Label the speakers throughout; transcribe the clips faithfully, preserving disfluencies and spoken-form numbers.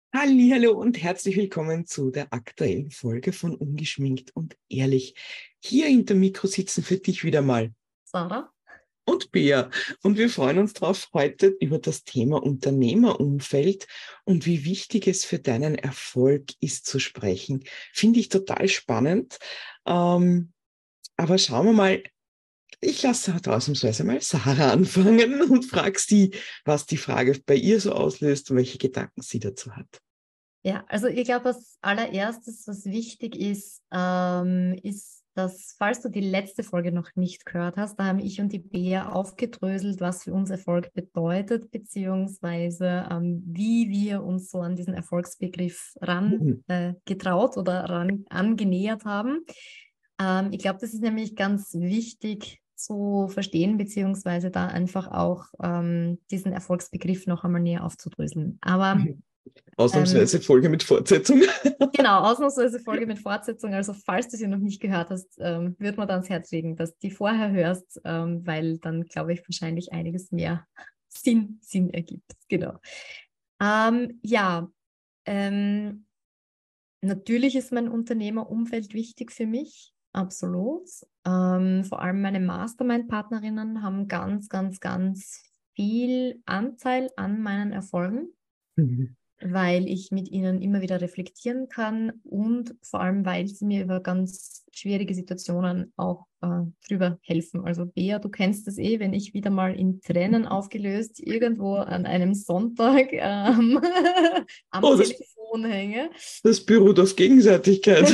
Speaker 1: Hallihallo und herzlich willkommen zu der aktuellen Folge von Ungeschminkt und Ehrlich. Hier hinter Mikro sitzen für dich wieder mal
Speaker 2: Sarah?
Speaker 1: und Bea. Und wir freuen uns darauf, heute über das Thema Unternehmerumfeld und wie wichtig es für deinen Erfolg ist zu sprechen. Finde ich total spannend. Ähm, aber schauen wir mal, ich lasse halt ausnahmsweise mal Sarah anfangen und frage sie, was die Frage bei ihr so auslöst und welche Gedanken sie dazu hat.
Speaker 2: Ja, also ich glaube, als allererstes, was wichtig ist, ähm, ist, dass, falls du die letzte Folge noch nicht gehört hast, da haben ich und die Bea aufgedröselt, was für uns Erfolg bedeutet, beziehungsweise ähm, wie wir uns so an diesen Erfolgsbegriff ran
Speaker 1: Mhm.
Speaker 2: äh, getraut oder ran angenähert haben. Ähm, ich glaube, das ist nämlich ganz wichtig zu verstehen, beziehungsweise da einfach auch ähm, diesen Erfolgsbegriff noch einmal näher aufzudröseln. Aber ähm,
Speaker 1: Ausnahmsweise Folge mit Fortsetzung.
Speaker 2: Genau, ausnahmsweise Folge mit Fortsetzung. Also falls du sie noch nicht gehört hast, ähm, würde man da ans Herz legen, dass du die vorher hörst, ähm, weil dann, glaube ich, wahrscheinlich einiges mehr Sinn, Sinn ergibt. Genau. Ähm, ja, ähm, natürlich ist mein Unternehmerumfeld wichtig für mich, absolut. Ähm, vor allem meine Mastermind-Partnerinnen haben ganz, ganz, ganz viel Anteil an meinen Erfolgen,
Speaker 1: Mhm.
Speaker 2: weil ich mit ihnen immer wieder reflektieren kann und vor allem, weil sie mir über ganz schwierige Situationen auch äh, drüber helfen. Also Bea, du kennst das eh, wenn ich wieder mal in Tränen aufgelöst irgendwo an einem Sonntag ähm, am
Speaker 1: Oh, das,
Speaker 2: Telefon hänge.
Speaker 1: das beruht auf Gegenseitigkeit.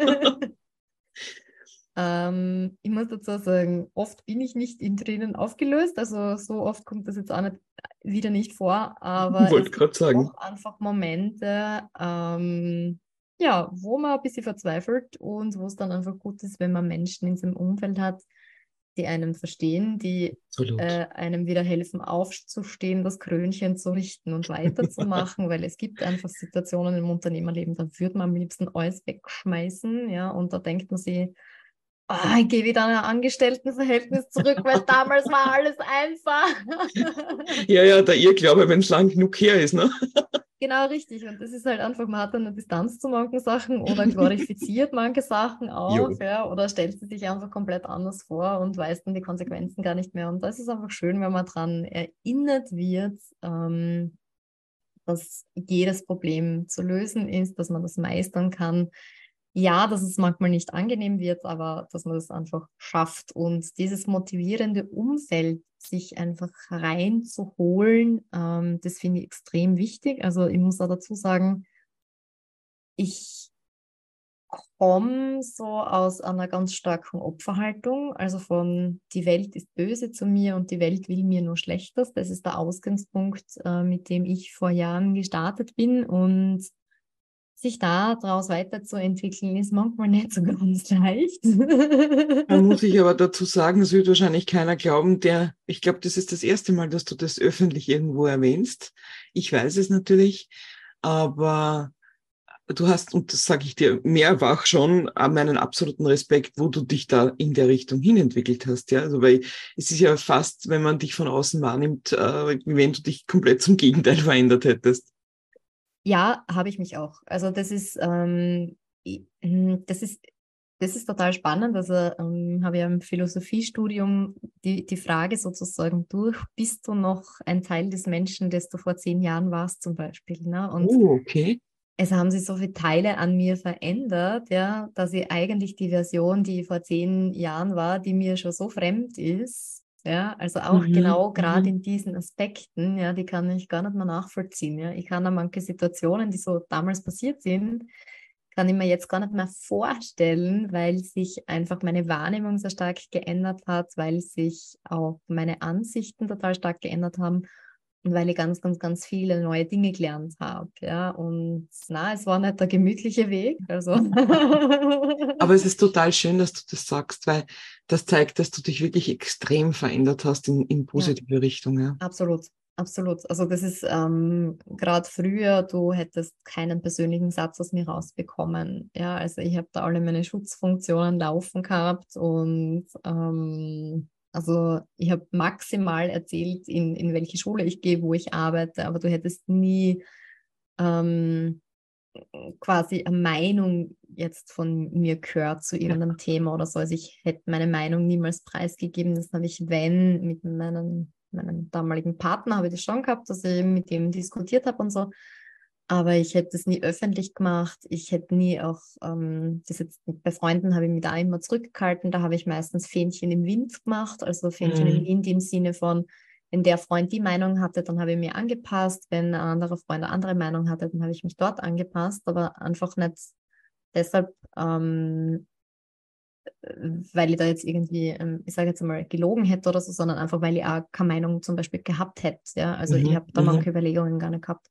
Speaker 2: Ähm, ich muss dazu sagen, oft bin ich nicht in Tränen aufgelöst, also so oft kommt das jetzt auch nicht, wieder nicht vor,
Speaker 1: Ich
Speaker 2: aber
Speaker 1: wollte
Speaker 2: es gibt
Speaker 1: gerade sagen.
Speaker 2: auch einfach Momente, ähm, ja, wo man ein bisschen verzweifelt und wo es dann einfach gut ist, wenn man Menschen in seinem Umfeld hat, die einen verstehen, die
Speaker 1: Absolut.
Speaker 2: äh, einem wieder helfen, aufzustehen, das Krönchen zu richten und weiterzumachen, weil es gibt einfach Situationen im Unternehmerleben, da würde man am liebsten alles wegschmeißen, ja, und da denkt man sich, ah, ich gehe wieder in ein Angestelltenverhältnis zurück, weil damals war alles einfach.
Speaker 1: Ja, ja, der Irrglaube, wenn es lang genug her ist, ne?
Speaker 2: Genau richtig. Und das ist halt einfach, man hat dann eine Distanz zu manchen Sachen oder glorifiziert manche Sachen auch,
Speaker 1: Jo.
Speaker 2: ja, oder stellt sie sich einfach komplett anders vor und weiß dann die Konsequenzen gar nicht mehr. Und das ist einfach schön, wenn man daran erinnert wird, ähm, dass jedes Problem zu lösen ist, dass man das meistern kann. Ja, dass es manchmal nicht angenehm wird, aber dass man das einfach schafft. Und dieses motivierende Umfeld, sich einfach reinzuholen, ähm, das finde ich extrem wichtig. Also ich muss auch dazu sagen, ich komme so aus einer ganz starken Opferhaltung, also von die Welt ist böse zu mir und die Welt will mir nur Schlechtes. Das ist der Ausgangspunkt, äh, mit dem ich vor Jahren gestartet bin, und sich da daraus weiterzuentwickeln, ist manchmal nicht so ganz leicht.
Speaker 1: Da muss ich aber dazu sagen, das wird wahrscheinlich keiner glauben, der, ich glaube, das ist das erste Mal, dass du das öffentlich irgendwo erwähnst. Ich weiß es natürlich, aber du hast, und das sage ich dir mehrfach schon, äh, meinen absoluten Respekt, wo du dich da in der Richtung hin entwickelt hast. Ja, also weil es ist ja fast, wenn man dich von außen wahrnimmt, äh, wie wenn du dich komplett zum Gegenteil verändert hättest.
Speaker 2: Ja, habe ich mich auch. Also das ist, ähm, i- mm, das ist, das ist total spannend. Also ähm, habe ja im Philosophiestudium die, die Frage sozusagen durch, bist du noch ein Teil des Menschen, des du vor zehn Jahren warst zum Beispiel, ne? Und
Speaker 1: Oh, okay.
Speaker 2: es haben sich so viele Teile an mir verändert, ja, dass ich eigentlich die Version, die vor zehn Jahren war, die mir schon so fremd ist, ja, also auch
Speaker 1: Mhm,
Speaker 2: genau gerade
Speaker 1: mhm.
Speaker 2: in diesen Aspekten, ja, die kann ich gar nicht mehr nachvollziehen, ja. Ich kann an manche Situationen, die so damals passiert sind, kann ich mir jetzt gar nicht mehr vorstellen, weil sich einfach meine Wahrnehmung so stark geändert hat, weil sich auch meine Ansichten total stark geändert haben. Und weil ich ganz, ganz, ganz viele neue Dinge gelernt habe, ja. Und na, es war nicht der gemütliche Weg. Also
Speaker 1: Aber es ist total schön, dass du das sagst, weil das zeigt, dass du dich wirklich extrem verändert hast in, in
Speaker 2: ja,
Speaker 1: positive Richtung. Ja.
Speaker 2: absolut. Absolut. Also das ist ähm, gerade früher, du hättest keinen persönlichen Satz aus mir rausbekommen. Ja, also ich habe da alle meine Schutzfunktionen laufen gehabt und ähm, also ich habe maximal erzählt, in, in welche Schule ich gehe, wo ich arbeite, aber du hättest nie ähm, quasi eine Meinung jetzt von mir gehört zu
Speaker 1: Ja.
Speaker 2: irgendeinem Thema oder so. Also ich hätte meine Meinung niemals preisgegeben. Das habe ich, wenn, mit meinem, meinem damaligen Partner habe ich das schon gehabt, dass ich mit ihm diskutiert habe und so. Aber ich hätte es nie öffentlich gemacht. Ich hätte nie auch, ähm, das jetzt bei Freunden habe ich mich da immer zurückgehalten. Da habe ich meistens Fähnchen im Wind gemacht. Also Fähnchen im
Speaker 1: Mhm.
Speaker 2: Wind im Sinne von, wenn der Freund die Meinung hatte, dann habe ich mich angepasst. Wenn ein anderer Freund eine andere Meinung hatte, dann habe ich mich dort angepasst. Aber einfach nicht deshalb, ähm, weil ich da jetzt irgendwie, ähm, ich sage jetzt mal, gelogen hätte oder so, sondern einfach, weil ich auch keine Meinung zum Beispiel gehabt hätte. Ja? Also ich
Speaker 1: Mhm.
Speaker 2: habe da
Speaker 1: Mhm.
Speaker 2: manche Überlegungen gar nicht gehabt.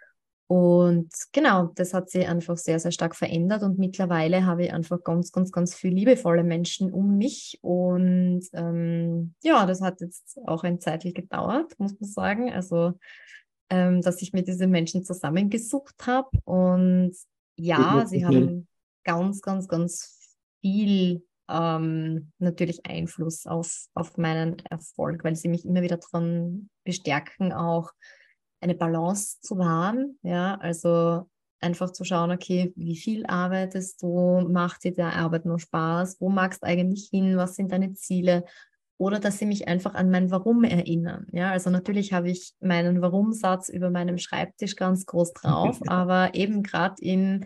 Speaker 2: Und genau, das hat sich einfach sehr, sehr stark verändert und mittlerweile habe ich einfach ganz, ganz, ganz viele liebevolle Menschen um mich und ähm, ja, das hat jetzt auch ein Zeitl gedauert, muss man sagen, also ähm, dass ich mir diese Menschen zusammengesucht habe und
Speaker 1: Geht
Speaker 2: ja,
Speaker 1: nicht so
Speaker 2: sie
Speaker 1: schnell.
Speaker 2: haben ganz, ganz, ganz viel ähm, natürlich Einfluss auf, auf meinen Erfolg, weil sie mich immer wieder daran bestärken, auch eine Balance zu wahren, ja, also einfach zu schauen, okay, wie viel arbeitest du, macht dir der Arbeit nur Spaß, wo magst du eigentlich hin, was sind deine Ziele oder dass sie mich einfach an mein Warum erinnern, ja, also natürlich habe ich meinen Warum-Satz über meinem Schreibtisch ganz groß drauf, aber eben gerade in,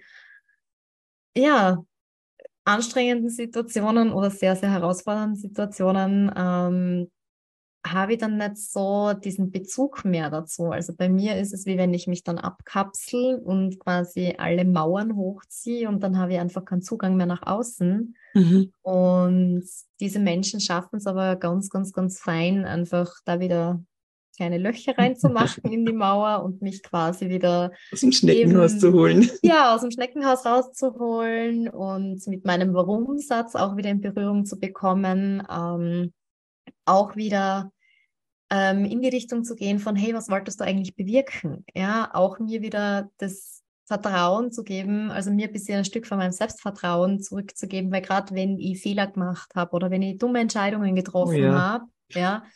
Speaker 2: ja, anstrengenden Situationen oder sehr, sehr herausfordernden Situationen ähm, habe ich dann nicht so diesen Bezug mehr dazu. Also bei mir ist es wie wenn ich mich dann abkapsel und quasi alle Mauern hochziehe und dann habe ich einfach keinen Zugang mehr nach außen.
Speaker 1: Mhm.
Speaker 2: Und diese Menschen schaffen es aber ganz, ganz, ganz fein, einfach da wieder kleine Löcher reinzumachen in die Mauer und mich quasi wieder
Speaker 1: Aus dem Schneckenhaus zu
Speaker 2: eben
Speaker 1: holen.
Speaker 2: ja, aus dem Schneckenhaus rauszuholen und mit meinem Warum-Satz auch wieder in Berührung zu bekommen. Ähm, auch wieder ähm, in die Richtung zu gehen von, hey, was wolltest du eigentlich bewirken? Ja, auch mir wieder das Vertrauen zu geben, also mir ein bisschen ein Stück von meinem Selbstvertrauen zurückzugeben, weil gerade wenn ich Fehler gemacht habe oder wenn ich dumme Entscheidungen
Speaker 1: Oh
Speaker 2: getroffen
Speaker 1: ja.
Speaker 2: habe, ja,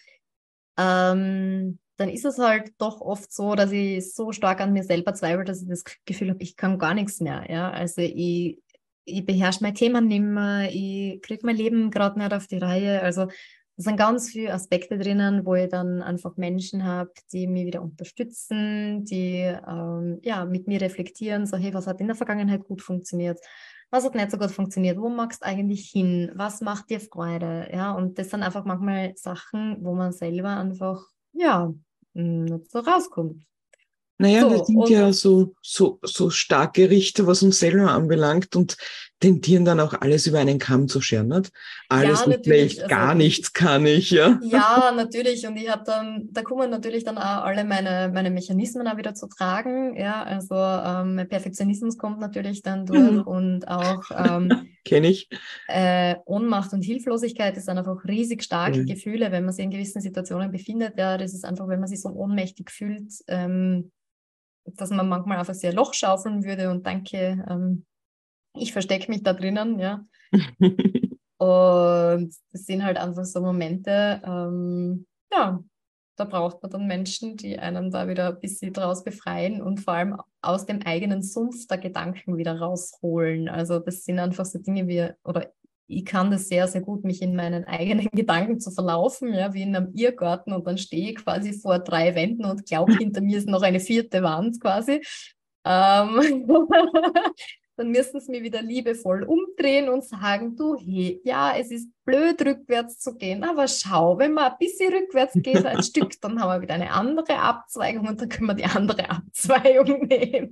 Speaker 2: ähm, dann ist es halt doch oft so, dass ich so stark an mir selber zweifle, dass ich das Gefühl habe, ich kann gar nichts mehr. Ja, also ich, ich beherrsche mein Thema nicht mehr, ich kriege mein Leben gerade nicht auf die Reihe. Also es sind ganz viele Aspekte drinnen, wo ich dann einfach Menschen habe, die mich wieder unterstützen, die ähm, ja, mit mir reflektieren, so hey, was hat in der Vergangenheit gut funktioniert, was hat nicht so gut funktioniert, wo magst du eigentlich hin, was macht dir Freude, ja, und das sind einfach manchmal Sachen, wo man selber einfach, ja, nicht so rauskommt.
Speaker 1: Naja, wir
Speaker 2: So,
Speaker 1: sind
Speaker 2: und
Speaker 1: ja so, so, so starke Richter, was uns selber anbelangt und tendieren dann auch alles über einen Kamm zu scheren, nicht? Alles
Speaker 2: ja,
Speaker 1: ist
Speaker 2: natürlich,
Speaker 1: schlecht,
Speaker 2: also
Speaker 1: gar nichts kann ich, ja.
Speaker 2: ja, natürlich. Und ich habe dann, da kommen natürlich dann auch alle meine, meine Mechanismen auch wieder zu tragen. Ja, also ähm, mein Perfektionismus kommt natürlich dann durch
Speaker 1: Mhm.
Speaker 2: und auch ähm,
Speaker 1: Kenne ich.
Speaker 2: äh, Ohnmacht und Hilflosigkeit ist dann einfach riesig starke
Speaker 1: Ja.
Speaker 2: Gefühle, wenn man sich in gewissen Situationen befindet. Ja, das ist einfach, wenn man sich so ohnmächtig fühlt, ähm, dass man manchmal einfach sehr Loch schaufeln würde und denke, ähm, ich verstecke mich da drinnen, ja. Und das sind halt einfach so Momente, ähm, ja, da braucht man dann Menschen, die einen da wieder ein bisschen draus befreien und vor allem aus dem eigenen Sumpf der Gedanken wieder rausholen. Also das sind einfach so Dinge wie, oder ich kann das sehr, sehr gut, mich in meinen eigenen Gedanken zu verlaufen, ja, wie in einem Irrgarten und dann stehe ich quasi vor drei Wänden und glaube, hinter mir ist noch eine vierte Wand quasi. Ähm, dann müssen sie mir wieder liebevoll umdrehen und sagen, du, hey, ja, es ist blöd, rückwärts zu gehen, aber schau, wenn man ein bisschen rückwärts geht, ein Stück, dann haben wir wieder eine andere Abzweigung und dann können wir die andere Abzweigung nehmen.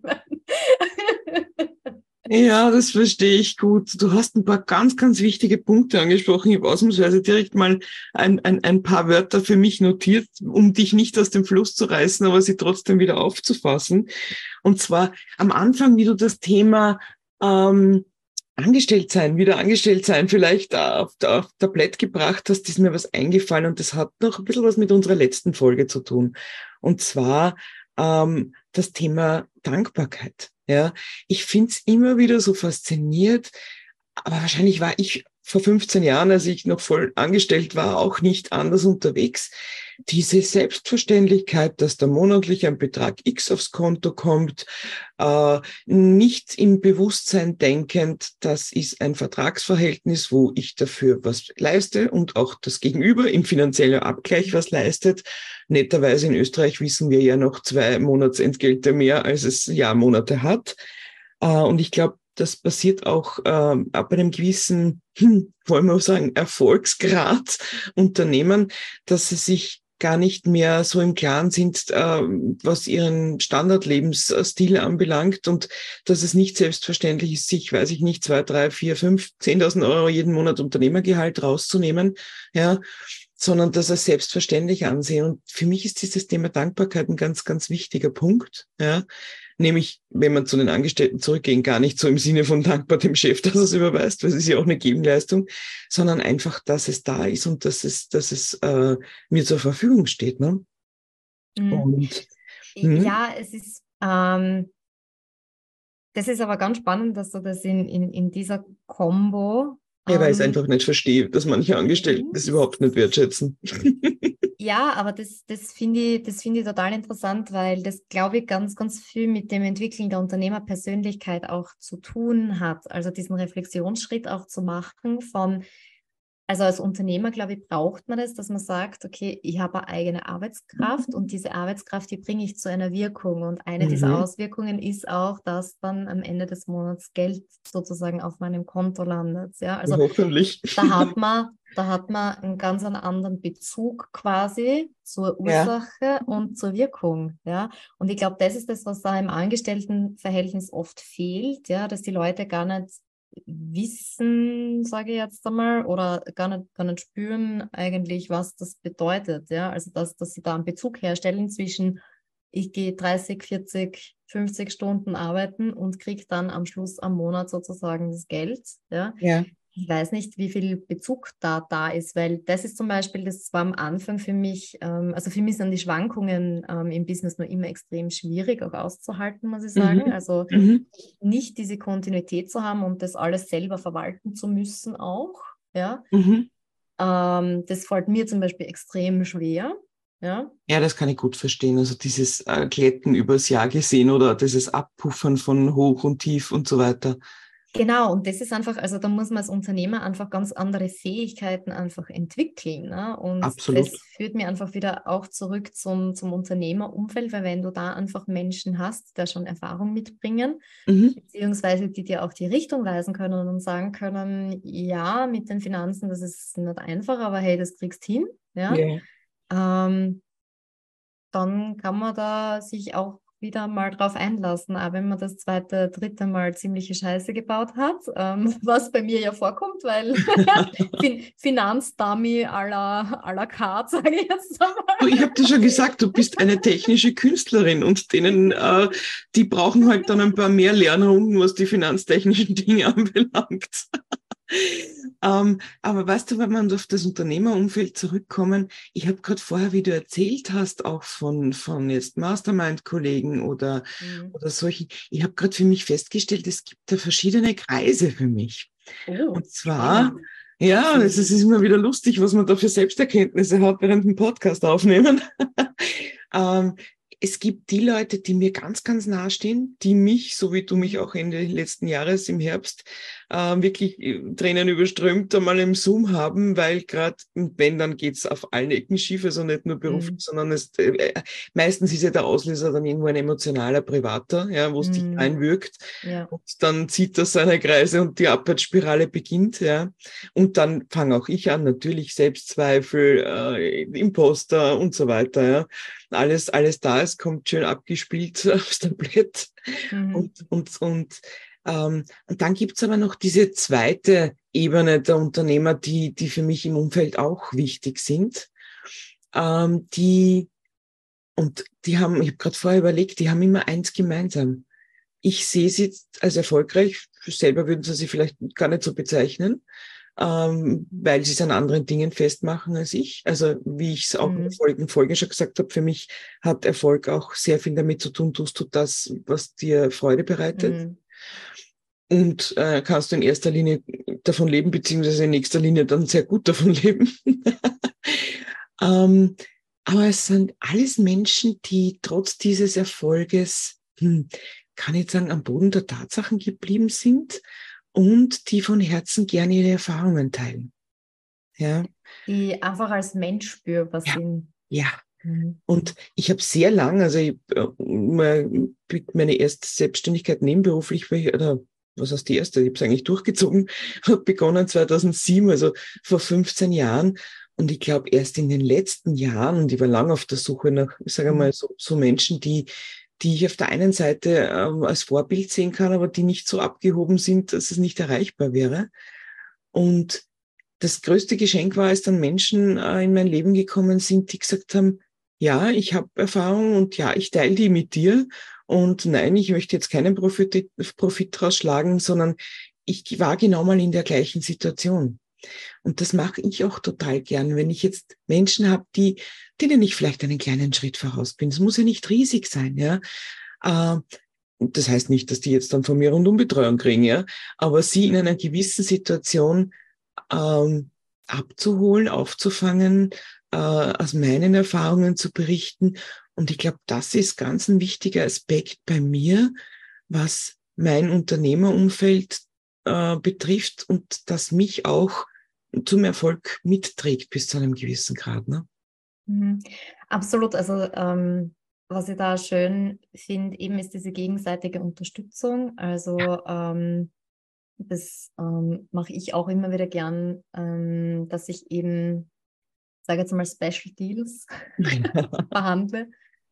Speaker 1: Ja, das verstehe ich gut. Du hast ein paar ganz, ganz wichtige Punkte angesprochen. Ich habe ausnahmsweise direkt mal ein, ein, ein paar Wörter für mich notiert, um dich nicht aus dem Fluss zu reißen, aber sie trotzdem wieder aufzufassen. Und zwar am Anfang, wie du das Thema ähm, angestellt sein, wieder angestellt sein, vielleicht auf, auf Tablett gebracht hast, ist mir was eingefallen und das hat noch ein bisschen was mit unserer letzten Folge zu tun. Und zwar ähm, das Thema Dankbarkeit. Ja, ich finde es immer wieder so fasziniert, aber wahrscheinlich war ich vor fünfzehn Jahren, als ich noch voll angestellt war, auch nicht anders unterwegs. Diese Selbstverständlichkeit, dass da monatlich ein Betrag X aufs Konto kommt, äh, nicht im Bewusstsein denkend, das ist ein Vertragsverhältnis, wo ich dafür was leiste und auch das Gegenüber im finanziellen Abgleich was leistet. Netterweise in Österreich wissen wir ja noch zwei Monatsentgelte mehr, als es Jahrmonate hat. Äh, und ich glaube, das passiert auch äh, ab einem gewissen, hm, wollen wir sagen, Erfolgsgrad Unternehmen, dass sie sich gar nicht mehr so im Klaren sind, äh, was ihren Standardlebensstil anbelangt und dass es nicht selbstverständlich ist, sich, weiß ich nicht, zwei, drei, vier, fünf, zehntausend Euro jeden Monat Unternehmergehalt rauszunehmen, ja, sondern dass es selbstverständlich ansehen. Und für mich ist dieses Thema Dankbarkeit ein ganz, ganz wichtiger Punkt, ja. Nämlich, wenn man zu den Angestellten zurückgehen, gar nicht so im Sinne von dankbar dem Chef, dass er es überweist, weil es ist ja auch eine Gegenleistung, sondern einfach, dass es da ist und dass es, dass es äh, mir zur Verfügung steht. Ne?
Speaker 2: Mhm.
Speaker 1: Und, hm?
Speaker 2: Ja, es ist, ähm, das ist aber ganz spannend, dass du das in, in, in dieser Kombo
Speaker 1: Ja, weil ich es
Speaker 2: ähm,
Speaker 1: einfach nicht verstehe, dass manche Angestellten das überhaupt nicht wertschätzen.
Speaker 2: ja, aber das, das finde ich, das finde ich total interessant, weil das, glaube ich, ganz, ganz viel mit dem Entwickeln der Unternehmerpersönlichkeit auch zu tun hat. Also diesen Reflexionsschritt auch zu machen von, also als Unternehmer, glaube ich, braucht man das, dass man sagt, okay, ich habe eine eigene Arbeitskraft und diese Arbeitskraft, die bringe ich zu einer Wirkung. Und eine dieser
Speaker 1: Mhm.
Speaker 2: Auswirkungen ist auch, dass dann am Ende des Monats Geld sozusagen auf meinem Konto landet. Ja, also
Speaker 1: Hoffentlich.
Speaker 2: da hat man, da hat man einen ganz einen anderen Bezug quasi zur
Speaker 1: Ja.
Speaker 2: Ursache und zur Wirkung. Ja, und ich glaube, das ist das, was da im Angestelltenverhältnis oft fehlt, ja, dass die Leute gar nicht wissen, sage ich jetzt einmal, oder gar nicht, gar nicht spüren eigentlich, was das bedeutet. Ja, also dass, dass sie da einen Bezug herstellen zwischen ich gehe dreißig, vierzig, fünfzig Stunden arbeiten und kriege dann am Schluss am Monat sozusagen das Geld. Ja,
Speaker 1: Ja.
Speaker 2: ich weiß nicht, wie viel Bezug da da ist, weil das ist zum Beispiel, das war am Anfang für mich, ähm, also für mich sind die Schwankungen ähm, im Business nur immer extrem schwierig auch auszuhalten, muss ich sagen.
Speaker 1: Mhm.
Speaker 2: Also
Speaker 1: Mhm.
Speaker 2: nicht diese Kontinuität zu haben und das alles selber verwalten zu müssen auch, ja.
Speaker 1: Mhm.
Speaker 2: Ähm, das fällt mir zum Beispiel extrem schwer, ja.
Speaker 1: Ja, das kann ich gut verstehen. Also dieses äh, Glätten übers Jahr gesehen oder dieses Abpuffern von Hoch und Tief und so weiter.
Speaker 2: Genau, und das ist einfach, also da muss man als Unternehmer einfach ganz andere Fähigkeiten einfach entwickeln. Ne? Und
Speaker 1: Absolut.
Speaker 2: das führt mir einfach wieder auch zurück zum, zum Unternehmerumfeld, weil wenn du da einfach Menschen hast, die da schon Erfahrung mitbringen,
Speaker 1: Mhm.
Speaker 2: beziehungsweise die dir auch die Richtung weisen können und sagen können, ja, mit den Finanzen, das ist nicht einfach, aber hey, das kriegst hin, ja.
Speaker 1: Ja.
Speaker 2: Ähm, dann kann man da sich auch wieder mal drauf einlassen, auch wenn man das zweite, dritte Mal ziemliche Scheiße gebaut hat, ähm, was bei mir ja vorkommt, weil fin Finanzdummy à la, à la carte, sage ich jetzt einmal.
Speaker 1: Du, ich habe dir schon gesagt, du bist eine technische Künstlerin und denen, äh, die brauchen halt dann ein paar mehr Lernrunden, was die finanztechnischen Dinge anbelangt. ähm, aber weißt du, wenn wir auf das Unternehmerumfeld zurückkommen, ich habe gerade vorher, wie du erzählt hast, auch von, von jetzt Mastermind-Kollegen oder,
Speaker 2: Mhm.
Speaker 1: oder solchen, ich habe gerade für mich festgestellt, es gibt da verschiedene Kreise für mich.
Speaker 2: Oh,
Speaker 1: Und zwar,
Speaker 2: spannend.
Speaker 1: ja, es ist immer wieder lustig, was man da für Selbsterkenntnisse hat während dem Podcast aufnehmen. ähm, es gibt die Leute, die mir ganz, ganz nahe stehen, die mich, so wie du mich
Speaker 2: Mhm.
Speaker 1: auch Ende letzten Jahres im Herbst äh, wirklich äh, Tränen überströmt einmal im Zoom haben, weil gerade, wenn, dann geht's auf allen Ecken schief, also nicht nur beruflich,
Speaker 2: Mhm.
Speaker 1: sondern es, äh, meistens ist ja der Auslöser dann irgendwo ein emotionaler, privater, ja, wo es dich
Speaker 2: Mhm.
Speaker 1: einwirkt.
Speaker 2: Ja.
Speaker 1: Und dann zieht das seine Kreise und die Abwärtsspirale beginnt, ja. Und dann fange auch ich an, natürlich Selbstzweifel, äh, Imposter und so weiter, ja. Alles, alles da, es kommt schön abgespielt aufs Tablett.
Speaker 2: Mhm.
Speaker 1: Und, und, und, ähm, und dann gibt's aber noch diese zweite Ebene der Unternehmer, die, die für mich im Umfeld auch wichtig sind, ähm, die, und die haben, ich habe gerade vorher überlegt, die haben immer eins gemeinsam. Ich sehe sie als erfolgreich, selber würden sie sie vielleicht gar nicht so bezeichnen, ähm, weil sie es an anderen Dingen festmachen als ich. Also wie ich es auch in der
Speaker 2: Mhm.
Speaker 1: vorigen Folge schon gesagt habe, für mich hat Erfolg auch sehr viel damit zu tun, tust du das, was dir Freude bereitet.
Speaker 2: Mhm.
Speaker 1: und äh, kannst du in erster Linie davon leben, beziehungsweise in nächster Linie dann sehr gut davon leben. ähm, aber es sind alles Menschen, die trotz dieses Erfolges, hm, kann ich sagen, am Boden der Tatsachen geblieben sind und die von Herzen gerne ihre Erfahrungen teilen. Ja,
Speaker 2: Die einfach als Mensch spürbar
Speaker 1: ja,
Speaker 2: sind.
Speaker 1: ja.
Speaker 2: Mhm.
Speaker 1: Und ich habe sehr lange, also ich, äh, meine erste Selbstständigkeit nebenberuflich, oder was heißt die erste? Ich habe es eigentlich durchgezogen, habe begonnen zweitausendsieben, also vor fünfzehn Jahren. Und ich glaube, erst in den letzten Jahren, und ich war lange auf der Suche nach, ich sage mal, so, so Menschen, die, die ich auf der einen Seite ähm, als Vorbild sehen kann, aber die nicht so abgehoben sind, dass es nicht erreichbar wäre. Und das größte Geschenk war, als dann Menschen äh, in mein Leben gekommen sind, die gesagt haben, ja, ich habe Erfahrung und ja, ich teile die mit dir. Und nein, ich möchte jetzt keinen Profit, Profit draus schlagen, sondern ich war genau mal in der gleichen Situation. Und das mache ich auch total gern, wenn ich jetzt Menschen habe, die, denen ich vielleicht einen kleinen Schritt voraus bin. Es muss ja nicht riesig sein, ja. Äh, das heißt nicht, dass die jetzt dann von mir Rundumbetreuung kriegen, ja. Aber sie in einer gewissen Situation ähm, abzuholen, aufzufangen, äh, aus meinen Erfahrungen zu berichten. Und ich glaube, das ist ganz ein wichtiger Aspekt bei mir, was mein Unternehmerumfeld äh, betrifft und das mich auch zum Erfolg mitträgt bis zu einem gewissen Grad. Ne?
Speaker 2: Mhm. Absolut. Also ähm, was ich da schön finde, eben ist diese gegenseitige Unterstützung. Also ähm, das ähm, mache ich auch immer wieder gern, ähm, dass ich eben, sage jetzt mal, Special Deals verhandle,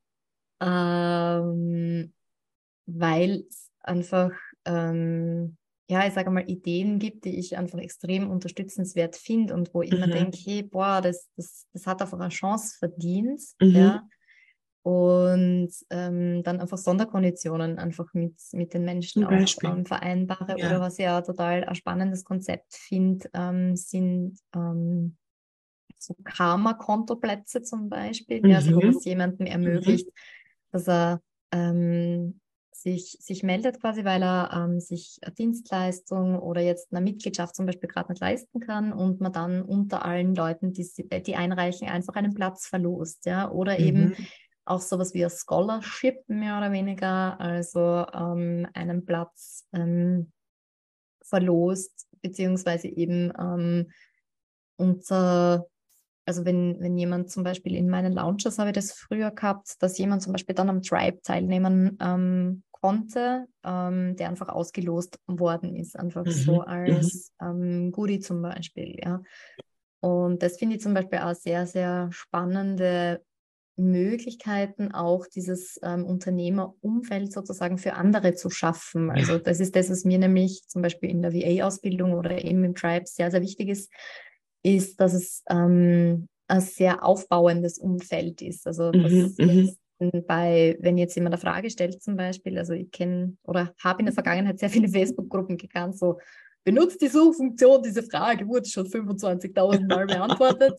Speaker 2: ähm, weil es einfach, ähm, ja, ich sage mal, Ideen gibt, die ich einfach extrem unterstützenswert finde und wo ich immer
Speaker 1: Mhm.
Speaker 2: denke, hey, boah, das, das, das hat einfach eine Chance verdient,
Speaker 1: Mhm.
Speaker 2: ja. Und ähm, dann einfach Sonderkonditionen einfach mit, mit den Menschen
Speaker 1: Zum
Speaker 2: auch
Speaker 1: Beispiel.
Speaker 2: ähm, vereinbare. Oder
Speaker 1: Ja.
Speaker 2: was ich ja total ein spannendes Konzept finde, ähm, sind ähm, so Karma-Kontoplätze zum Beispiel, ja, also wo man
Speaker 1: Mhm.
Speaker 2: es jemandem
Speaker 1: Mhm.
Speaker 2: ermöglicht, dass er ähm, sich, sich meldet quasi, weil er ähm, sich eine Dienstleistung oder jetzt eine Mitgliedschaft zum Beispiel gerade nicht leisten kann und man dann unter allen Leuten, die, die einreichen, einfach einen Platz verlost, ja, oder eben
Speaker 1: Mhm.
Speaker 2: auch sowas wie ein Scholarship mehr oder weniger, also ähm, einen Platz ähm, verlost, beziehungsweise eben ähm, unter, also wenn, wenn jemand zum Beispiel in meinen Lounges, habe ich das früher gehabt, dass jemand zum Beispiel dann am Tribe teilnehmen ähm, konnte, ähm, der einfach ausgelost worden ist, einfach so
Speaker 1: Mhm. Mhm.
Speaker 2: als ähm, Goodie zum Beispiel, ja. Und das finde ich zum Beispiel auch sehr, sehr spannende Möglichkeiten, auch dieses ähm, Unternehmerumfeld sozusagen für andere zu schaffen. Also
Speaker 1: Ja.
Speaker 2: das ist das, was mir nämlich zum Beispiel in der V A-Ausbildung oder eben im Tribe sehr, sehr wichtig ist, ist, dass es ähm, ein sehr aufbauendes Umfeld ist. Also
Speaker 1: Mhm.
Speaker 2: dass
Speaker 1: Mhm.
Speaker 2: jetzt bei, wenn jetzt jemand eine Frage stellt zum Beispiel, also ich kenne oder habe in der Vergangenheit sehr viele Facebook-Gruppen gekannt, so benutzt die Suchfunktion, diese Frage wurde schon fünfundzwanzigtausend Mal beantwortet.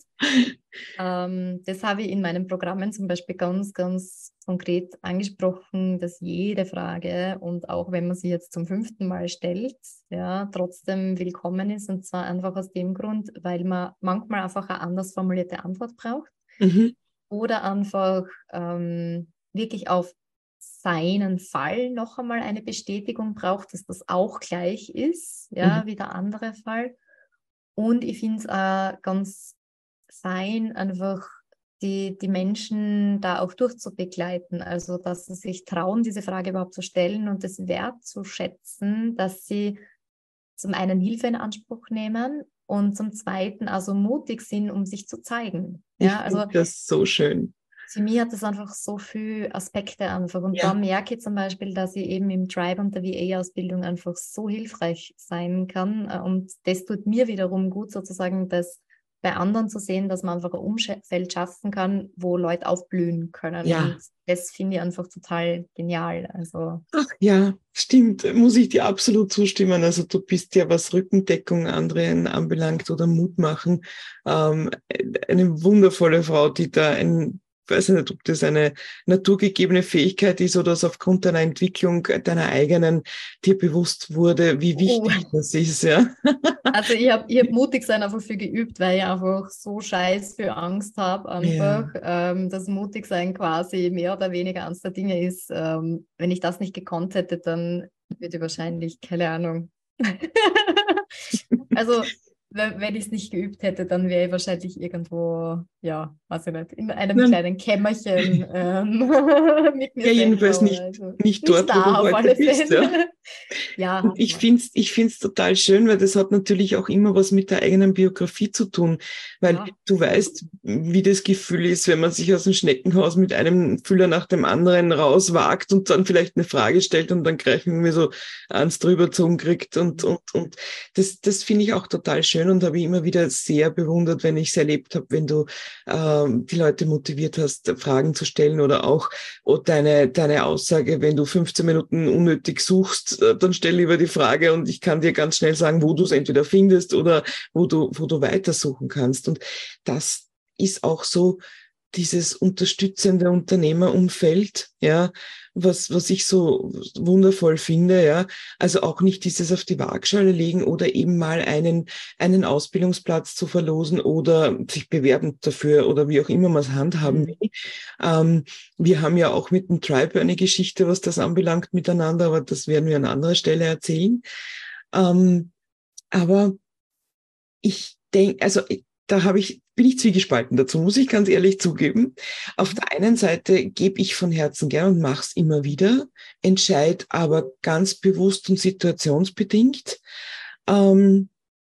Speaker 2: Ähm, das habe ich in meinen Programmen zum Beispiel ganz, ganz konkret angesprochen, dass jede Frage und auch wenn man sie jetzt zum fünften Mal stellt, ja, trotzdem willkommen ist und zwar einfach aus dem Grund, weil man manchmal einfach eine anders formulierte Antwort braucht
Speaker 1: Mhm.
Speaker 2: oder einfach ähm, wirklich auf seinen Fall noch einmal eine Bestätigung braucht, dass das auch gleich ist,
Speaker 1: Mhm.
Speaker 2: ja, wie der andere Fall. Und ich finde es auch ganz fein, einfach die, die Menschen da auch durchzubegleiten. Also, dass sie sich trauen, diese Frage überhaupt zu stellen und es wertzuschätzen, dass sie zum einen Hilfe in Anspruch nehmen und zum zweiten also mutig sind, um sich zu zeigen. Ja,
Speaker 1: Ich
Speaker 2: also
Speaker 1: finde das so schön.
Speaker 2: für mich hat das einfach so viele Aspekte einfach. Und da
Speaker 1: Ja.
Speaker 2: merke ich zum Beispiel, dass ich eben im Tribe und der V A-Ausbildung einfach so hilfreich sein kann. Äh, Und das tut mir wiederum gut, sozusagen, das bei anderen zu sehen, dass man einfach ein Umfeld schaffen kann, wo Leute aufblühen können. Und
Speaker 1: Ja.
Speaker 2: das finde ich einfach total genial. Also,
Speaker 1: Ach ja, stimmt, muss ich dir absolut zustimmen. Also du bist ja, was Rückendeckung anderen anbelangt oder Mut machen, ähm, eine wundervolle Frau, die da ein weiß nicht, ob das eine naturgegebene Fähigkeit ist oder es aufgrund deiner Entwicklung, deiner eigenen, dir bewusst wurde, wie
Speaker 2: Oh.
Speaker 1: wichtig das ist, ja.
Speaker 2: Also ich habe ich hab mutig sein einfach viel geübt, weil ich einfach so scheiß viel Angst habe einfach,
Speaker 1: Ja.
Speaker 2: ähm, dass mutig sein quasi mehr oder weniger eines der Dinge ist. Ähm, wenn ich das nicht gekonnt hätte, dann würde ich wahrscheinlich, keine Ahnung. Also wenn, wenn ich es nicht geübt hätte, dann wäre ich wahrscheinlich irgendwo, ja, weiß ich nicht, in einem
Speaker 1: Nein.
Speaker 2: kleinen Kämmerchen ähm, mit mir
Speaker 1: Ja,
Speaker 2: selber
Speaker 1: jedenfalls
Speaker 2: oder
Speaker 1: nicht,
Speaker 2: also
Speaker 1: nicht
Speaker 2: nicht
Speaker 1: dort, wo du
Speaker 2: da auf
Speaker 1: heute
Speaker 2: alle
Speaker 1: bist, ja.
Speaker 2: Fälle. Ja,
Speaker 1: Und ich
Speaker 2: aber,
Speaker 1: finde es ich find's total schön, weil das hat natürlich auch immer was mit der eigenen Biografie zu tun. Weil
Speaker 2: ja.
Speaker 1: du weißt, wie das Gefühl ist, wenn man sich aus dem Schneckenhaus mit einem Füller nach dem anderen rauswagt und dann vielleicht eine Frage stellt und dann gleich irgendwie so eins drüber Zungen kriegt. Und, und, und das, das finde ich auch total schön und habe ich immer wieder sehr bewundert, wenn ich es erlebt habe, wenn du ähm, die Leute motiviert hast, Fragen zu stellen oder auch oder deine, deine Aussage, wenn du fünfzehn Minuten unnötig suchst, äh, dann stell lieber die Frage und ich kann dir ganz schnell sagen, wo du es entweder findest oder wo du, wo du weitersuchen kannst. Und das ist auch so dieses unterstützende Unternehmerumfeld, ja, was, was ich so wundervoll finde, ja. Also auch nicht dieses auf die Waagschale legen oder eben mal einen, einen Ausbildungsplatz zu verlosen oder sich bewerben dafür oder wie auch immer man es handhaben
Speaker 2: Mhm.
Speaker 1: will. Ähm, wir haben ja auch mit dem Tribe eine Geschichte, was das anbelangt miteinander, aber das werden wir an anderer Stelle erzählen. Ähm, aber ich denke, also da habe ich, bin ich zwiegespalten dazu, muss ich ganz ehrlich zugeben. Auf der einen Seite gebe ich von Herzen gern und mache es immer wieder, entscheide aber ganz bewusst und situationsbedingt, ähm,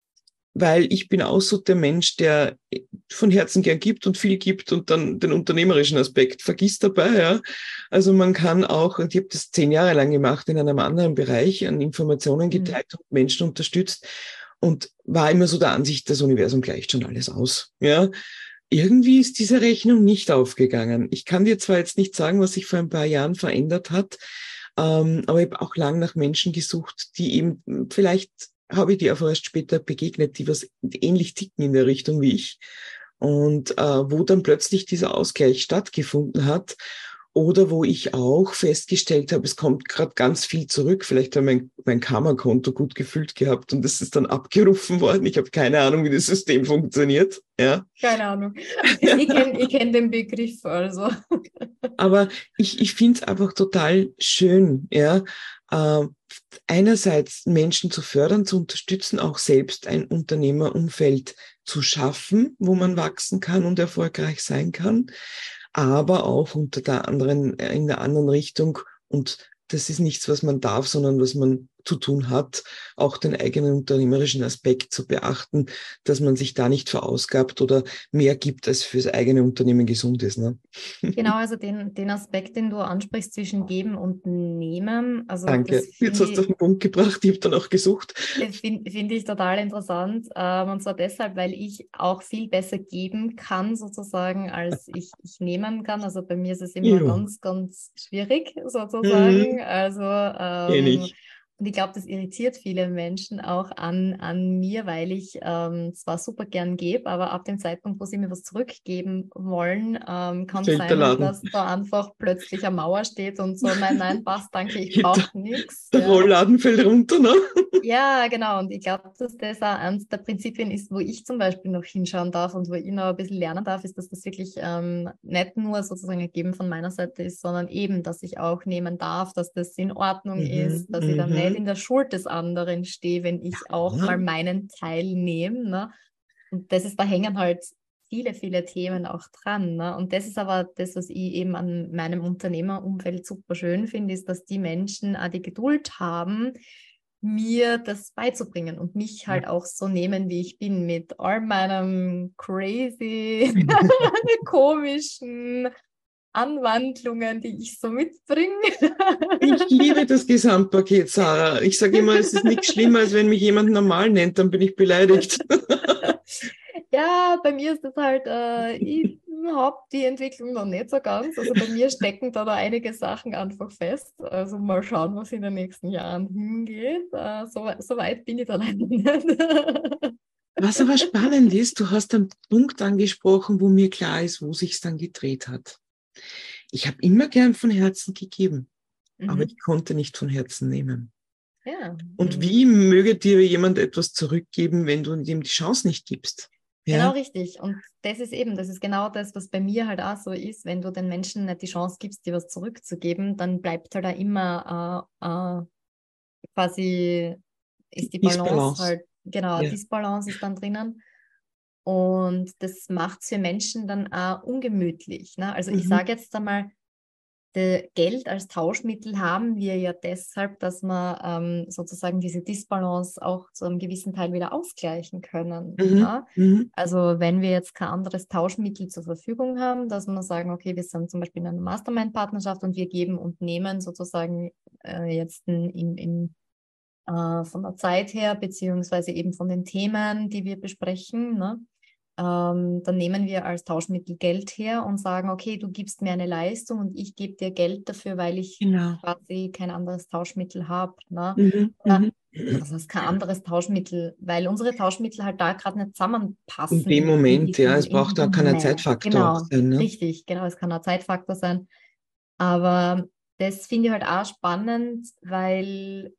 Speaker 1: weil ich bin auch so der Mensch, der von Herzen gern gibt und viel gibt und dann den unternehmerischen Aspekt vergisst dabei. Ja. Also man kann auch, ich habe das zehn Jahre lang gemacht in einem anderen Bereich, an Informationen
Speaker 2: Mhm.
Speaker 1: geteilt und Menschen unterstützt und war immer so der Ansicht, das Universum gleicht schon alles aus. Ja. Irgendwie ist diese Rechnung nicht aufgegangen. Ich kann dir zwar jetzt nicht sagen, was sich vor ein paar Jahren verändert hat, ähm, aber ich habe auch lang nach Menschen gesucht, die eben vielleicht habe ich die auch erst später begegnet, die was ähnlich ticken in der Richtung wie ich. Und äh, wo dann plötzlich dieser Ausgleich stattgefunden hat oder wo ich auch festgestellt habe, es kommt gerade ganz viel zurück. Vielleicht habe mein, mein Karma-Konto gut gefüllt gehabt und das ist dann abgerufen worden. Ich habe keine Ahnung, wie das System funktioniert. Ja.
Speaker 2: Keine Ahnung. Ich kenne ich kenn den Begriff, also.
Speaker 1: Aber ich, ich finde es einfach total schön, ja, äh, einerseits Menschen zu fördern, zu unterstützen, auch selbst ein Unternehmerumfeld zu schaffen, wo man wachsen kann und erfolgreich sein kann, aber auch unter der anderen, in der anderen Richtung. Und das ist nichts, was man darf, sondern was man zu tun hat, auch den eigenen unternehmerischen Aspekt zu beachten, dass man sich da nicht verausgabt oder mehr gibt, als fürs eigene Unternehmen gesund ist. Ne?
Speaker 2: Genau, also den, den Aspekt, den du ansprichst zwischen Geben und Nehmen, also das
Speaker 1: Danke. Jetzt
Speaker 2: finde
Speaker 1: hast du auf
Speaker 2: ich,
Speaker 1: den Punkt gebracht. Ich habe dann auch gesucht.
Speaker 2: finde find ich total interessant. Ähm, und zwar deshalb, weil ich auch viel besser geben kann, sozusagen, als ich, ich nehmen kann. Also bei mir ist es immer
Speaker 1: Jo.
Speaker 2: ganz, ganz schwierig, sozusagen.
Speaker 1: Mhm.
Speaker 2: Also,
Speaker 1: Kenn
Speaker 2: ähm,
Speaker 1: ich.
Speaker 2: und ich glaube, das irritiert viele Menschen auch an, an mir, weil ich ähm, zwar super gern gebe, aber ab dem Zeitpunkt, wo sie mir was zurückgeben wollen, ähm, kann es
Speaker 1: Fällt der
Speaker 2: sein,
Speaker 1: Laden.
Speaker 2: dass da einfach plötzlich eine Mauer steht und so, nein, nein, passt, danke, ich brauche nichts.
Speaker 1: Der
Speaker 2: Ja.
Speaker 1: Rollladen fällt runter, ne?
Speaker 2: Ja, genau. Und ich glaube, dass das auch eines der Prinzipien ist, wo ich zum Beispiel noch hinschauen darf und wo ich noch ein bisschen lernen darf, ist, dass das wirklich ähm, nicht nur sozusagen ein Geben von meiner Seite ist, sondern eben, dass ich auch nehmen darf, dass das in Ordnung
Speaker 1: Mhm,
Speaker 2: ist, dass ich dann nicht
Speaker 1: mhm.
Speaker 2: in der Schuld des anderen stehe, wenn ich auch
Speaker 1: Ja,
Speaker 2: mal meinen Teil nehme. Ne? Und das ist, da hängen halt viele, viele Themen auch dran. Ne? Und das ist aber das, was ich eben an meinem Unternehmerumfeld super schön finde, ist, dass die Menschen auch die Geduld haben, mir das beizubringen und mich
Speaker 1: ja.
Speaker 2: halt auch so nehmen, wie ich bin, mit all meinem crazy, komischen Anwandlungen, die ich so mitbringe.
Speaker 1: Ich liebe das Gesamtpaket, Sarah. Ich sage immer, es ist nichts schlimmer, als wenn mich jemand normal nennt, dann bin ich beleidigt.
Speaker 2: Ja, bei mir ist das halt, äh, ich habe die Entwicklung noch nicht so ganz. Also bei mir stecken da, da einige Sachen einfach fest. Also mal schauen, was in den nächsten Jahren hingeht. Äh, so, so weit bin ich da leider nicht.
Speaker 1: Was aber spannend ist, du hast einen Punkt angesprochen, wo mir klar ist, wo sich's dann gedreht hat. Ich habe immer gern von Herzen gegeben, aber ich
Speaker 2: Mhm.
Speaker 1: konnte nicht von Herzen nehmen.
Speaker 2: Ja.
Speaker 1: Und
Speaker 2: Mhm.
Speaker 1: wie möge dir jemand etwas zurückgeben, wenn du ihm die Chance nicht gibst?
Speaker 2: Genau
Speaker 1: Ja,
Speaker 2: richtig. Und das ist eben, das ist genau das, was bei mir halt auch so ist. Wenn du den Menschen nicht die Chance gibst, dir was zurückzugeben, dann bleibt halt auch immer äh, äh, quasi, ist die Balance
Speaker 1: Disbalance.
Speaker 2: halt, genau,
Speaker 1: Ja.
Speaker 2: Disbalance ist dann drinnen. Und das macht es für Menschen dann auch ungemütlich. Ne? Also ich
Speaker 1: Mhm.
Speaker 2: sage jetzt einmal, de Geld als Tauschmittel haben wir ja deshalb, dass wir ähm, sozusagen diese Disbalance auch zu einem gewissen Teil wieder ausgleichen können.
Speaker 1: Mhm.
Speaker 2: Ne?
Speaker 1: Mhm.
Speaker 2: Also wenn wir jetzt kein anderes Tauschmittel zur Verfügung haben, dass wir sagen, okay, wir sind zum Beispiel in einer Mastermind-Partnerschaft und wir geben und nehmen sozusagen äh, jetzt in, in, in, äh, von der Zeit her, beziehungsweise eben von den Themen, die wir besprechen, ne? Ähm, dann nehmen wir als Tauschmittel Geld her und sagen, okay, du gibst mir eine Leistung und ich gebe dir Geld dafür, weil ich
Speaker 1: Genau.
Speaker 2: quasi kein anderes Tauschmittel habe. Ne?
Speaker 1: Mhm.
Speaker 2: Oder
Speaker 1: Mhm.
Speaker 2: was heißt kein anderes Tauschmittel, weil unsere Tauschmittel halt da gerade nicht
Speaker 1: In
Speaker 2: zusammenpassen
Speaker 1: dem
Speaker 2: in, in,
Speaker 1: Moment, ja,
Speaker 2: diesem,
Speaker 1: es
Speaker 2: in
Speaker 1: braucht da
Speaker 2: dieser
Speaker 1: keinen
Speaker 2: Menge.
Speaker 1: Zeitfaktor auch
Speaker 2: Genau,
Speaker 1: sein, ne?
Speaker 2: richtig, genau, es kann ein Zeitfaktor sein. Aber das finde ich halt auch spannend, weil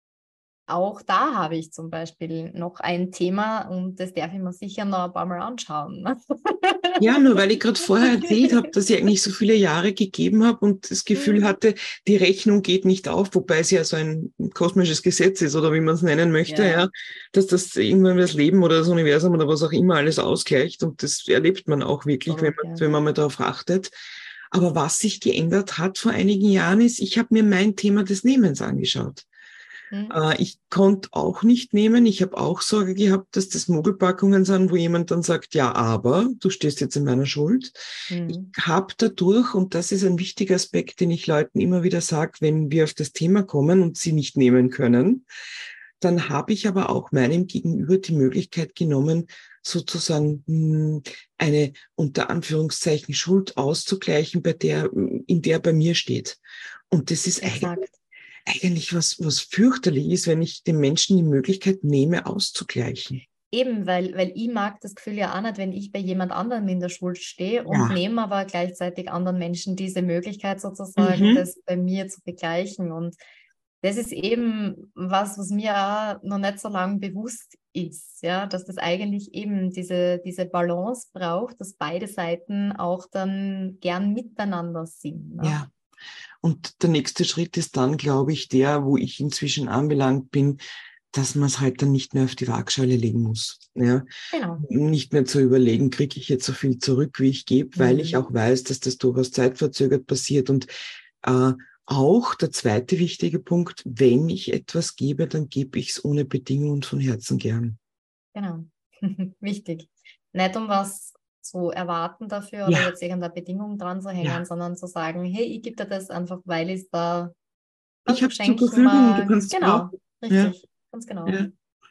Speaker 2: auch da habe ich zum Beispiel noch ein Thema und das darf ich mir sicher noch ein paar Mal anschauen. Ne?
Speaker 1: Ja, nur weil ich gerade vorher erzählt habe, dass ich eigentlich so viele Jahre gegeben habe und das Gefühl hatte, die Rechnung geht nicht auf, wobei es ja so ein kosmisches Gesetz ist oder wie man es nennen möchte,
Speaker 2: Ja,
Speaker 1: ja, dass das irgendwann das Leben oder das Universum oder was auch immer alles ausgleicht und das erlebt man auch wirklich, wenn
Speaker 2: absolut,
Speaker 1: man,
Speaker 2: ja.
Speaker 1: wenn man mal darauf achtet. Aber was sich geändert hat vor einigen Jahren ist, ich habe mir mein Thema des Nehmens angeschaut.
Speaker 2: Hm?
Speaker 1: Äh, ich konnte auch nicht nehmen. Ich habe auch Sorge gehabt, dass das Mogelpackungen sind, wo jemand dann sagt, ja, aber du stehst jetzt in meiner Schuld. Ich
Speaker 2: Hm.
Speaker 1: habe dadurch, und das ist ein wichtiger Aspekt, den ich Leuten immer wieder sage, wenn wir auf das Thema kommen und sie nicht nehmen können, dann habe ich aber auch meinem Gegenüber die Möglichkeit genommen, sozusagen mh, eine unter Anführungszeichen Schuld auszugleichen, bei der, in der bei mir steht. Und das ist eigentlich
Speaker 2: Exakt.
Speaker 1: eigentlich was, was fürchterlich ist, wenn ich den Menschen die Möglichkeit nehme, auszugleichen.
Speaker 2: Eben, weil, weil ich mag das Gefühl ja auch nicht, wenn ich bei jemand anderem in der Schuld stehe und
Speaker 1: Ja.
Speaker 2: nehme aber gleichzeitig anderen Menschen diese Möglichkeit sozusagen,
Speaker 1: Mhm.
Speaker 2: das bei mir zu begleichen. Und das ist eben was, was mir auch noch nicht so lange bewusst ist, ja, dass das eigentlich eben diese, diese Balance braucht, dass beide Seiten auch dann gern miteinander sind. Ne?
Speaker 1: Ja. Und der nächste Schritt ist dann, glaube ich, der, wo ich inzwischen anbelangt bin, dass man es halt dann nicht mehr auf die Waagschale legen muss. Ja,
Speaker 2: Genau.
Speaker 1: nicht mehr zu überlegen, kriege ich jetzt so viel zurück, wie ich gebe, weil ich
Speaker 2: Mhm.
Speaker 1: auch weiß, dass das durchaus zeitverzögert passiert. Und äh, auch der zweite wichtige Punkt, wenn ich etwas gebe, dann gebe ich es ohne Bedingung und von Herzen gern.
Speaker 2: Genau. Wichtig. Nicht um was zu erwarten dafür oder
Speaker 1: Ja,
Speaker 2: jetzt irgendeine Bedingung dran zu hängen,
Speaker 1: ja.
Speaker 2: sondern zu sagen, hey, ich gebe dir das einfach, weil ich es da
Speaker 1: Ich
Speaker 2: einfach
Speaker 1: habe es zur
Speaker 2: schenken
Speaker 1: Verfügung und du
Speaker 2: mag.
Speaker 1: kannst es
Speaker 2: Genau,
Speaker 1: brauchen. Ja,
Speaker 2: richtig. Ganz genau.
Speaker 1: ja.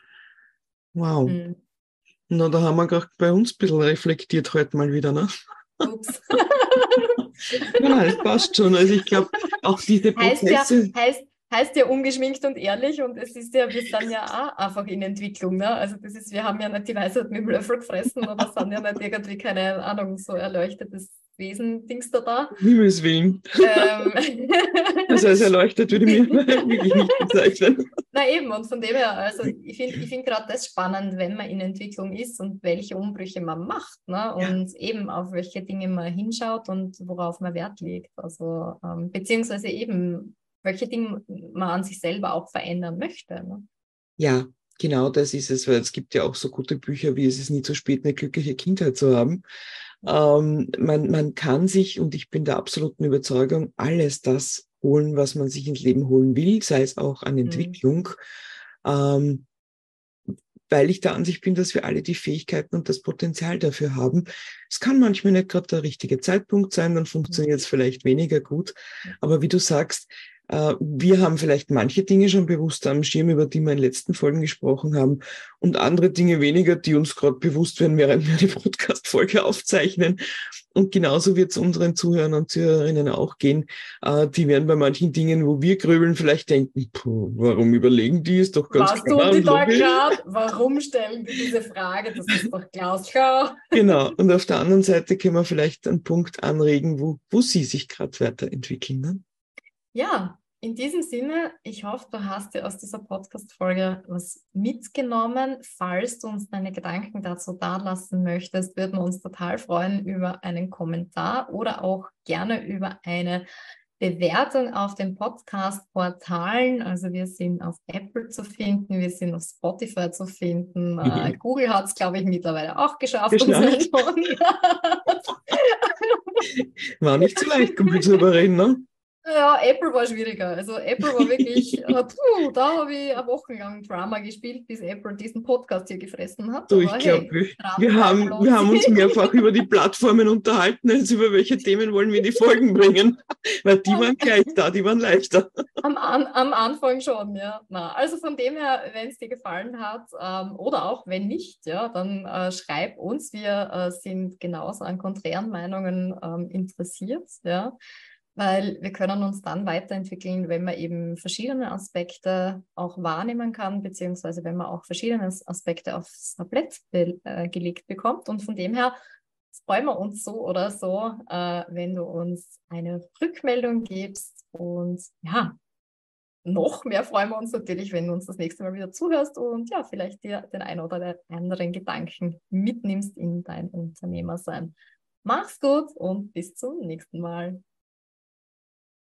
Speaker 1: Wow.
Speaker 2: Hm.
Speaker 1: Na, da haben wir gerade bei uns ein bisschen reflektiert heute mal wieder, ne?
Speaker 2: Ups.
Speaker 1: Nein, nein, es passt schon. Also ich glaube, auch diese
Speaker 2: Heißt ja,
Speaker 1: Prozesse,
Speaker 2: heißt, heißt ja ungeschminkt und ehrlich und es ist ja, wir sind ja auch einfach in Entwicklung, ne? Also das ist, wir haben ja nicht die Weisheit mit dem Löffel gefressen oder sind ja nicht irgendwie, keine Ahnung, so erleuchtetes Wesen, Dings da da.
Speaker 1: um Himmels Willen,
Speaker 2: Ähm.
Speaker 1: also als erleuchtet würde ich mir wirklich nicht bezeichnen.
Speaker 2: Na eben, und von dem her, also ich finde ich find gerade das spannend, wenn man in Entwicklung ist und welche Umbrüche man macht, ne?
Speaker 1: Ja,
Speaker 2: Und eben auf welche Dinge man hinschaut und worauf man Wert legt. Also ähm, beziehungsweise eben, welche Dinge man an sich selber auch verändern möchte. Ne?
Speaker 1: ja, genau das ist es, weil es gibt ja auch so gute Bücher, wie es ist nie zu spät, eine glückliche Kindheit zu haben. Ähm, man, man kann sich, und ich bin der absoluten Überzeugung, alles das holen, was man sich ins Leben holen will, sei es auch an
Speaker 2: Mhm.
Speaker 1: Entwicklung. Ähm, weil ich der Ansicht bin, dass wir alle die Fähigkeiten und das Potenzial dafür haben. Es kann manchmal nicht gerade der richtige Zeitpunkt sein, dann funktioniert es vielleicht weniger gut. Aber wie du sagst, Äh, wir haben vielleicht manche Dinge schon bewusst am Schirm, über die wir in den letzten Folgen gesprochen haben, und andere Dinge weniger, die uns gerade bewusst werden, während wir eine Podcast-Folge aufzeichnen. Und genauso wird es unseren Zuhörern und Zuhörerinnen auch gehen. Äh, die werden bei manchen Dingen, wo wir grübeln, vielleicht denken, puh, warum überlegen die? Ist doch ganz
Speaker 2: Was
Speaker 1: klar
Speaker 2: tun die
Speaker 1: und
Speaker 2: da
Speaker 1: logisch.
Speaker 2: gerade? Warum stellen die diese Frage? Das ist doch glasklar.
Speaker 1: Genau. Und auf der anderen Seite können wir vielleicht einen Punkt anregen, wo, wo sie sich gerade weiterentwickeln. Ne?
Speaker 2: Ja, in diesem Sinne, ich hoffe, du hast dir aus dieser Podcast-Folge was mitgenommen. Falls du uns deine Gedanken dazu dalassen möchtest, würden wir uns total freuen über einen Kommentar oder auch gerne über eine Bewertung auf den Podcast-Portalen. Also wir sind auf Apple zu finden, wir sind auf Spotify zu finden. Äh, Google hat es, glaube ich, mittlerweile auch geschafft. Uns
Speaker 1: war nicht so leicht, Google zu überreden, ne?
Speaker 2: Ja, Apple war schwieriger. Also Apple war wirklich, äh, puh, da habe ich eine Woche lang Drama gespielt, bis Apple diesen Podcast hier gefressen hat.
Speaker 1: Du,
Speaker 2: Aber
Speaker 1: ich glaube,
Speaker 2: hey,
Speaker 1: wir, haben, wir haben uns mehrfach über die Plattformen unterhalten, als über welche Themen wollen wir die Folgen bringen. Weil die waren gleich da, die waren leichter.
Speaker 2: Am, an, am Anfang schon, ja. Na, also von dem her, wenn es dir gefallen hat ähm, oder auch wenn nicht, ja, dann äh, schreib uns. Wir äh, sind genauso an konträren Meinungen ähm, interessiert, ja. Weil wir können uns dann weiterentwickeln, wenn man eben verschiedene Aspekte auch wahrnehmen kann, beziehungsweise wenn man auch verschiedene Aspekte aufs Tablett be äh, gelegt bekommt. Und von dem her freuen wir uns so oder so, äh, wenn du uns eine Rückmeldung gibst. Und ja, noch mehr freuen wir uns natürlich, wenn du uns das nächste Mal wieder zuhörst und ja, vielleicht dir den einen oder anderen Gedanken mitnimmst in dein Unternehmersein. Mach's gut und bis zum nächsten Mal.